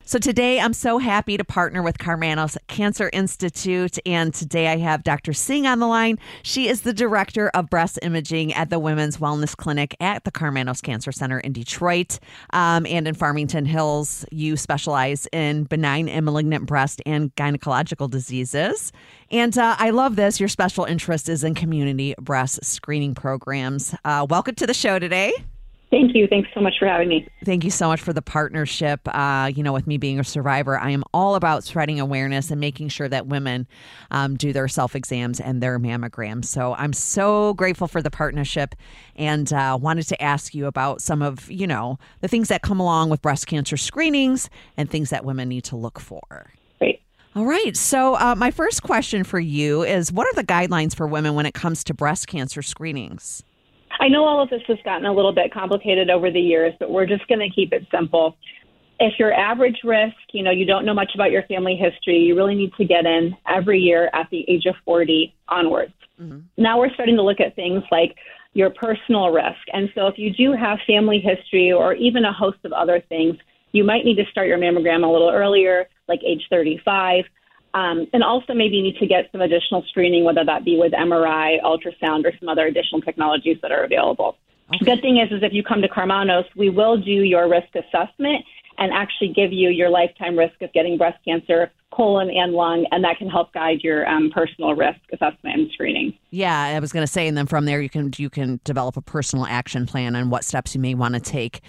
So today I'm so happy to partner with Karmanos Cancer Institute. And today I have Dr. Singh on the line. She is the director of breast imaging at the Women's Wellness Clinic at the Karmanos Cancer Center in Detroit and in Farmington Hills. You specialize in benign and malignant breast and gynecological diseases. And I love this. Your special interest is in community breast screening programs. Welcome to the show today. Thank you. Thanks so much for having me. Thank you so much for the partnership. With me being a survivor, I am all about spreading awareness and making sure that women do their self-exams and their mammograms. So I'm so grateful for the partnership and wanted to ask you about some of, the things that come along with breast cancer screenings and things that women need to look for. Great. All right. So my first question for you is, what are the guidelines for women when it comes to breast cancer screenings? I know all of this has gotten a little bit complicated over the years, but we're just going to keep it simple. If you're average risk, you don't know much about your family history, you really need to get in every year at the age of 40 onwards. Mm-hmm. Now we're starting to look at things like your personal risk. And so if you do have family history or even a host of other things, you might need to start your mammogram a little earlier, like age 35. And also maybe you need to get some additional screening, whether that be with MRI, ultrasound, or some other additional technologies that are available. Okay. The good thing is if you come to Karmanos, we will do your risk assessment and actually give you your lifetime risk of getting breast cancer, colon and lung, and that can help guide your personal risk assessment and screening. Yeah, I was going to say, and then from there you can develop a personal action plan on what steps you may want to take,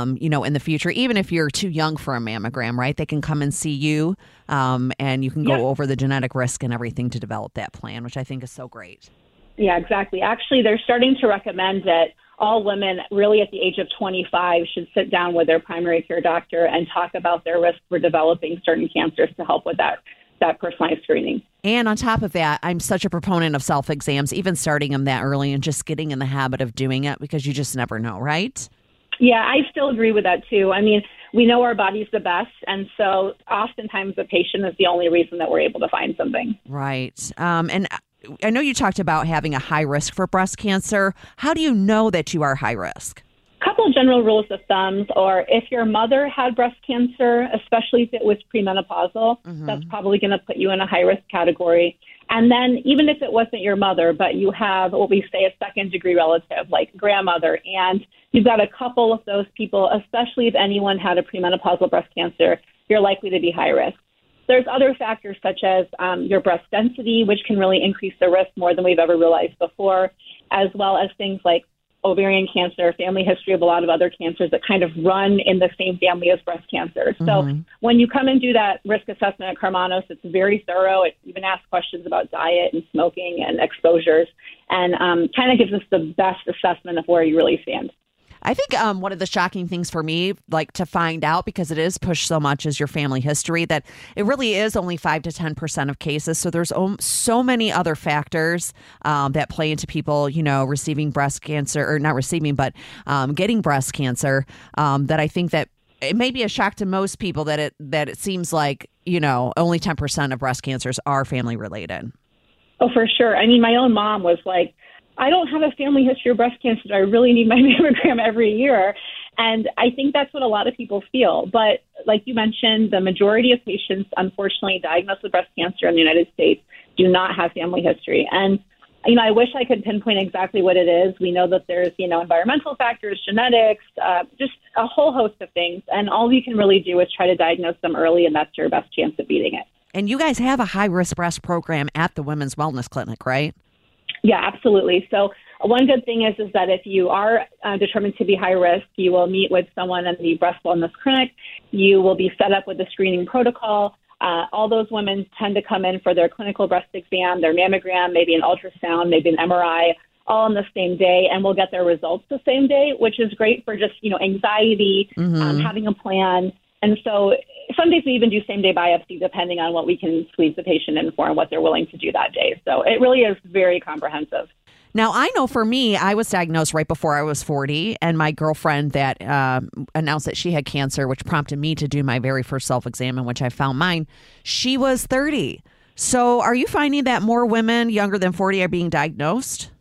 in the future. Even if you're too young for a mammogram, right? They can come and see you, and you can go over the genetic risk and everything to develop that plan, which I think is so great. Yeah, exactly. Actually, they're starting to recommend that all women really at the age of 25 should sit down with their primary care doctor and talk about their risk for developing certain cancers to help with that personalized screening. And on top of that, I'm such a proponent of self-exams, even starting them that early and just getting in the habit of doing it because you just never know, right? Yeah, I still agree with that too. I mean, we know our body's the best, and so oftentimes the patient is the only reason that we're able to find something. Right. And I know you talked about having a high risk for breast cancer. How do you know that you are high risk? A couple of general rules of thumb, or if your mother had breast cancer, especially if it was premenopausal, that's probably going to put you in a high risk category. And then even if it wasn't your mother, but you have what we say a second degree relative, like grandmother, and you've got a couple of those people, especially if anyone had a premenopausal breast cancer, you're likely to be high risk. There's other factors such as your breast density, which can really increase the risk more than we've ever realized before, as well as things like ovarian cancer, family history of a lot of other cancers that kind of run in the same family as breast cancer. So when you come and do that risk assessment at Karmanos, it's very thorough. It even asks questions about diet and smoking and exposures and kind of gives us the best assessment of where you really stand. I think one of the shocking things for me, like to find out, because it is pushed so much, is your family history, that it really is only 5 to 10% of cases. So there's so many other factors that play into people, receiving breast cancer, or not receiving, but getting breast cancer, that I think that it may be a shock to most people that it seems like, only 10% of breast cancers are family related. Oh, for sure. I mean, my own mom was like, I don't have a family history of breast cancer. I really need my mammogram every year. And I think that's what a lot of people feel. But like you mentioned, the majority of patients, unfortunately, diagnosed with breast cancer in the United States do not have family history. And, I wish I could pinpoint exactly what it is. We know that there's, environmental factors, genetics, just a whole host of things. And all you can really do is try to diagnose them early, and that's your best chance of beating it. And you guys have a high-risk breast program at the Women's Wellness Clinic, right? Yeah, absolutely. So one good thing is that if you are determined to be high risk, you will meet with someone in the breast wellness clinic. You will be set up with a screening protocol. All those women tend to come in for their clinical breast exam, their mammogram, maybe an ultrasound, maybe an MRI, all on the same day, and we'll get their results the same day, which is great for just, anxiety, having a plan. And so some days we even do same-day biopsy depending on what we can squeeze the patient in for and what they're willing to do that day. So it really is very comprehensive. Now, I know for me, I was diagnosed right before I was 40, and my girlfriend that announced that she had cancer, which prompted me to do my very first self-exam in which I found mine, she was 30. So are you finding that more women younger than 40 are being diagnosed?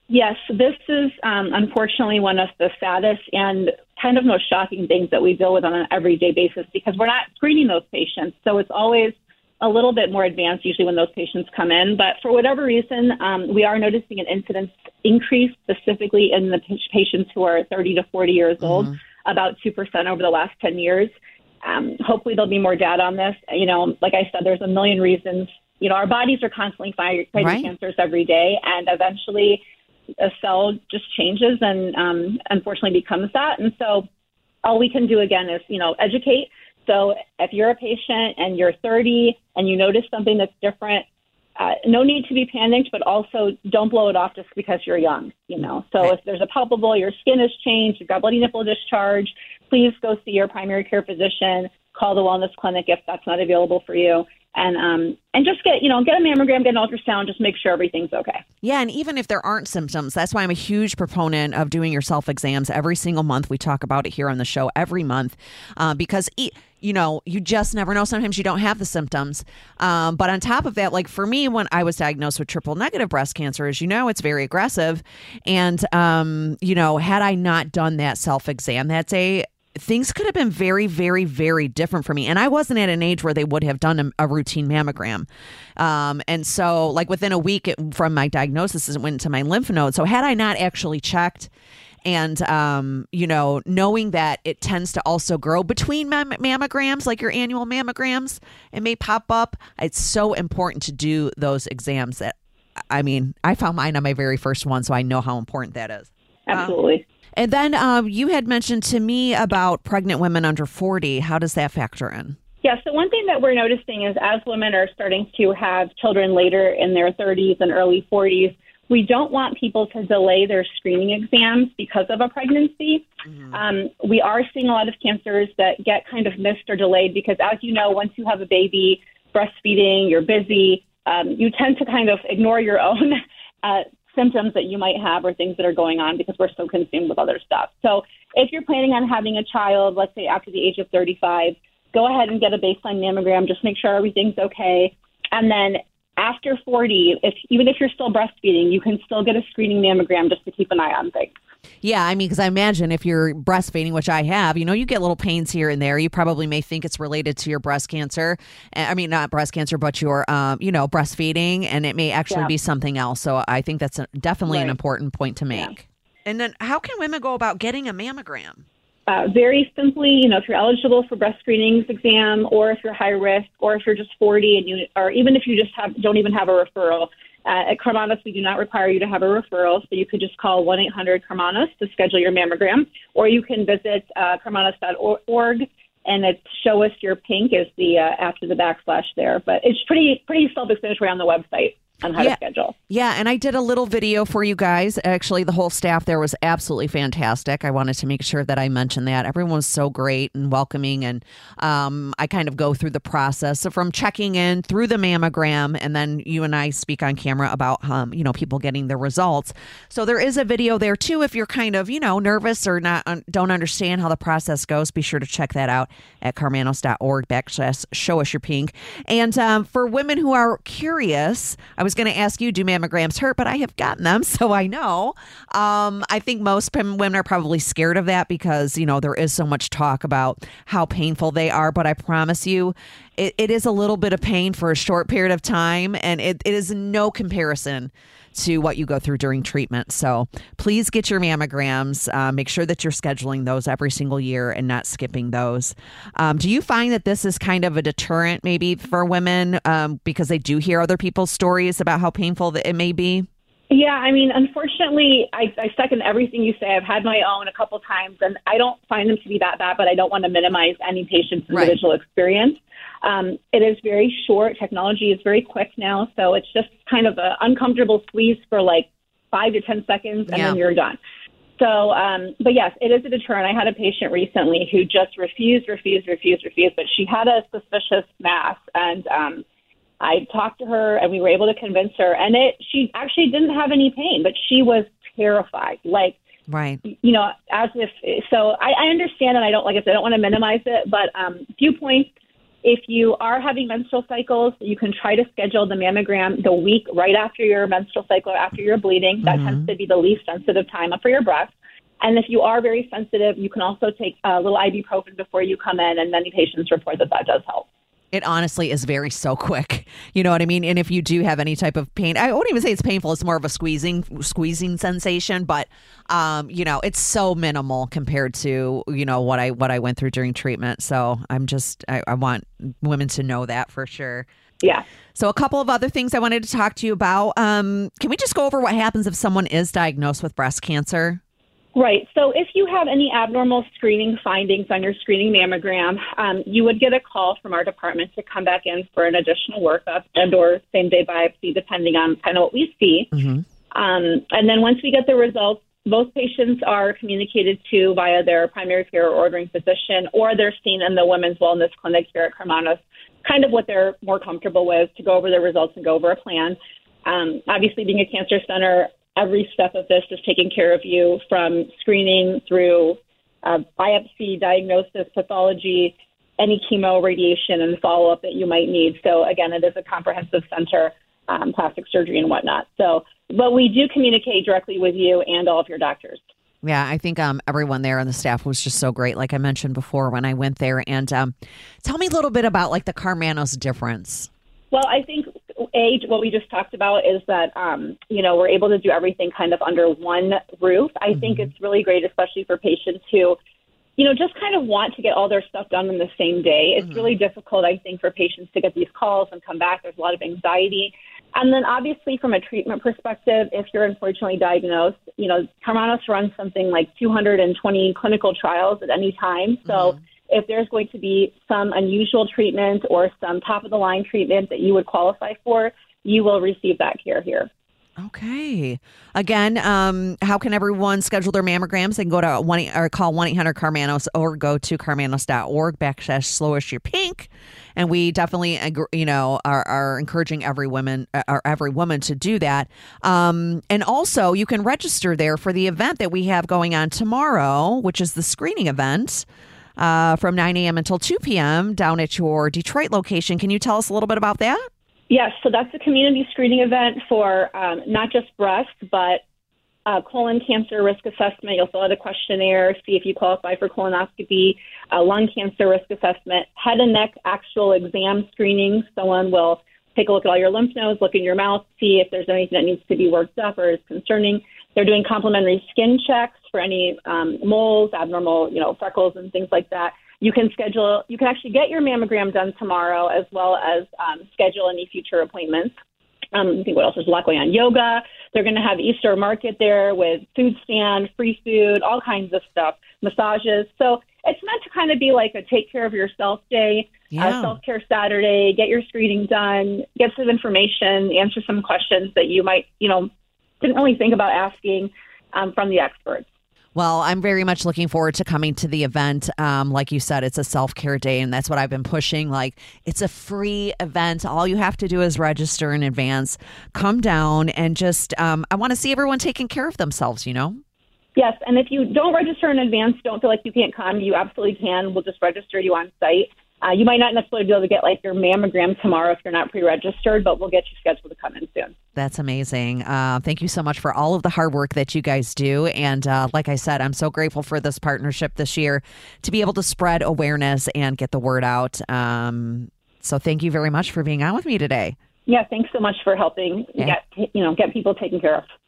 Yes, this is unfortunately one of the saddest and kind of most shocking things that we deal with on an everyday basis because we're not screening those patients. So it's always a little bit more advanced usually when those patients come in. But for whatever reason, we are noticing an incidence increase specifically in the patients who are 30 to 40 years old, about 2% over the last 10 years. Hopefully there'll be more data on this. You know, like I said, there's a million reasons. You know, our bodies are constantly fighting cancers every day, and eventually a cell just changes and unfortunately becomes that. And so all we can do again is, you know, educate. So if you're a patient and you're 30 and you notice something that's different, no need to be panicked, but also don't blow it off just because you're young, you know. So if there's a palpable, your skin has changed, you've got bloody nipple discharge, please go see your primary care physician, call the wellness clinic if that's not available for you. And just get a mammogram, get an ultrasound, just make sure everything's okay. Yeah, and even if there aren't symptoms, that's why I'm a huge proponent of doing your self-exams every single month. We talk about it here on the show every month because, you know, you just never know. Sometimes you don't have the symptoms. But on top of that, like for me, when I was diagnosed with triple negative breast cancer, as you know, it's very aggressive. And, you know, had I not done that self-exam that day, things could have been very, very, very different for me. And I wasn't at an age where they would have done a routine mammogram. And so like within a week from my diagnosis, it went to my lymph node. So had I not actually checked and, you know, knowing that it tends to also grow between mammograms, like your annual mammograms, it may pop up. It's so important to do those exams that, I mean, I found mine on my very first one, so I know how important that is. Absolutely. And then you had mentioned to me about pregnant women under 40. How does that factor in? Yeah, so one thing that we're noticing is as women are starting to have children later in their 30s and early 40s, we don't want people to delay their screening exams because of a pregnancy. We are seeing a lot of cancers that get kind of missed or delayed because, as you know, once you have a baby, breastfeeding, you're busy, you tend to kind of ignore your own symptoms that you might have or things that are going on because we're so consumed with other stuff. So if you're planning on having a child, let's say after the age of 35, go ahead and get a baseline mammogram. Just make sure everything's okay. And then after 40, even if you're still breastfeeding, you can still get a screening mammogram just to keep an eye on things. Yeah, I mean, because I imagine if you're breastfeeding, which I have, you know, you get little pains here and there. You probably may think it's related to your breast cancer. I mean, not breast cancer, but your, you know, breastfeeding, and it may actually be something else. So I think that's definitely an important point to make. Yeah. And then how can women go about getting a mammogram? Very simply, you know, if you're eligible for breast screenings exam, or if you're high risk, or if you're just 40, and or even if you just don't even have a referral. At Karmanos, we do not require you to have a referral, so you could just call 1-800-KARMANOS to schedule your mammogram, or you can visit karmanos.org, and it's Show Us Your Pink is the after the backslash there. But it's pretty self-explanatory on the website on how to schedule. Yeah, and I did a little video for you guys. Actually, the whole staff there was absolutely fantastic. I wanted to make sure that I mentioned that. Everyone was so great and welcoming, and I kind of go through the process. So from checking in through the mammogram, and then you and I speak on camera about, you know, people getting the results. So there is a video there, too, if you're kind of, you know, nervous or don't understand how the process goes. Be sure to check that out at karmanos.org/Show Us Your Pink. And for women who are curious, I was going to ask you, do mammograms hurt? But I have gotten them, so I know. I think most women are probably scared of that because, you know, there is so much talk about how painful they are. But I promise you, it is a little bit of pain for a short period of time, and it is no comparison to what you go through during treatment. So please get your mammograms. Make sure that you're scheduling those every single year and not skipping those. Do you find that this is kind of a deterrent maybe for women because they do hear other people's stories about how painful it may be? Yeah, I mean, unfortunately, I second everything you say. I've had my own a couple times, and I don't find them to be that bad, but I don't want to minimize any patient's individual experience. It is very short. Technology is very quick now, so it's just kind of an uncomfortable squeeze for like 5 to 10 seconds, and then you're done. So, but yes, it is a deterrent. I had a patient recently who just refused, but she had a suspicious mass, and I talked to her, and we were able to convince her, and she actually didn't have any pain, but she was terrified, like, you know, as if, so I understand, and I don't want to minimize it, but few points. If you are having menstrual cycles, you can try to schedule the mammogram the week right after your menstrual cycle or after you're bleeding. That tends to be the least sensitive time for your breast. And if you are very sensitive, you can also take a little ibuprofen before you come in, and many patients report that does help. It honestly is so quick. You know what I mean? And if you do have any type of pain, I won't even say it's painful. It's more of a squeezing sensation, but it's so minimal compared to, what I went through during treatment. So I want women to know that for sure. Yeah. So a couple of other things I wanted to talk to you about. Can we just go over what happens if someone is diagnosed with breast cancer? Right. So if you have any abnormal screening findings on your screening mammogram, you would get a call from our department to come back in for an additional workup and or same-day biopsy, depending on kind of what we see. Mm-hmm. And then once we get the results, both patients are communicated to via their primary care or ordering physician, or they're seen in the Women's Wellness Clinic here at Karmanos, kind of what they're more comfortable with, to go over the results and go over a plan. Obviously, being a cancer center, every step of this is taking care of you, from screening through biopsy, diagnosis, pathology, any chemo, radiation, and follow-up that you might need. So, again, it is a comprehensive center, plastic surgery and whatnot. But we do communicate directly with you and all of your doctors. Yeah, I think everyone there and the staff was just so great, like I mentioned before when I went there. And tell me a little bit about, the Karmanos difference. Well, I think, what we just talked about is that, we're able to do everything kind of under one roof. I think it's really great, especially for patients who, just kind of want to get all their stuff done in the same day. It's really difficult, I think, for patients to get these calls and come back. There's a lot of anxiety. And then obviously from a treatment perspective, if you're unfortunately diagnosed, Karmanos runs something like 220 clinical trials at any time. So if there's going to be some unusual treatment or some top-of-the-line treatment that you would qualify for, you will receive that care here. Okay. Again, how can everyone schedule their mammograms? They can go to call 1-800-KARMANOS or go to karmanos.org/slowishyou'rpink. And we definitely, are encouraging every woman to do that. And also, you can register there for the event that we have going on tomorrow, which is the screening event. From 9 a.m. until 2 p.m. down at your Detroit location. Can you tell us a little bit about that? Yes, so that's a community screening event for not just breast, but colon cancer risk assessment. You'll fill out a questionnaire, see if you qualify for colonoscopy, lung cancer risk assessment, head and neck actual exam screening. Someone will take a look at all your lymph nodes, look in your mouth, see if there's anything that needs to be worked up or is concerning. They're doing complimentary skin checks for any moles, abnormal, freckles and things like that. You can actually get your mammogram done tomorrow, as well as schedule any future appointments. I think what else? There's a lot going on. Yoga. They're going to have Easter market there with food stand, free food, all kinds of stuff, massages. So it's meant to kind of be like a take care of yourself day, self-care Saturday, get your screening done, get some information, answer some questions that you might, didn't really think about asking from the experts. Well, I'm very much looking forward to coming to the event. Like you said, it's a self-care day, and that's what I've been pushing. It's a free event. All you have to do is register in advance, come down, and just, I want to see everyone taking care of themselves, Yes, and if you don't register in advance, don't feel like you can't come, you absolutely can. We'll just register you on site. You might not necessarily be able to get your mammogram tomorrow if you're not pre-registered, but we'll get you scheduled to come in soon. That's amazing. Thank you so much for all of the hard work that you guys do. And like I said, I'm so grateful for this partnership this year to be able to spread awareness and get the word out. So thank you very much for being on with me today. Yeah, thanks so much for helping get people taken care of.